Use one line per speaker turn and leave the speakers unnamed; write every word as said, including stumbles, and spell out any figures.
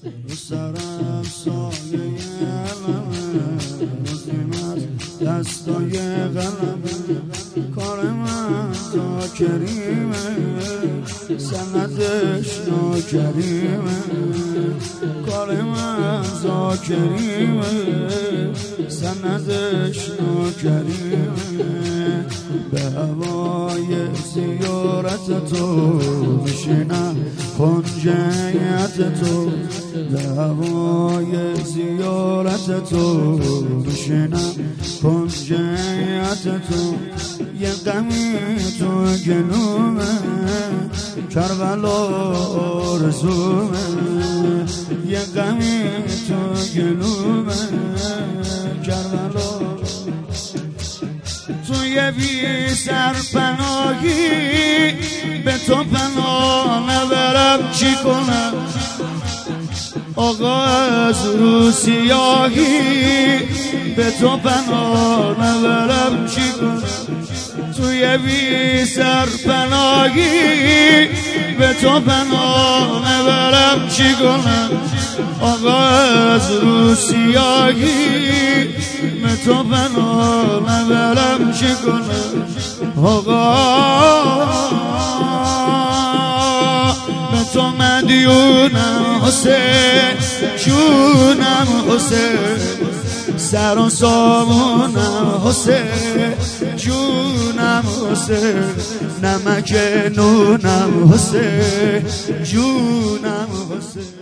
رو سرم سایه علمه، روزیم از دستای قلمه، کار من ذاکریمه سندش ناکریمه، کار من ذاکریمه سندش ناکریمه. به هوای زیارت تو بشینم خنجیت تو، به هوای زیارت تو بشینم خنجیت تو. یه غمی تو گلومه کربلا آرزومه، یه غمی تو گلومه کربلا. توی بی سرپناهی به تو پناه نبرم چی کنم، آقا از رو سیاهی به تو پناه نبرم چی کنم. توی بی سرپناهی به تو پناه نبرم چی کنم، آقا از رو سیاهی به تو پناه نبرم چی کنم. آقا به تو مدیونم حسین، جونم حسین، سر و سامونم حسین، جونم حسین، نمک نونم حسین، جونم حسین.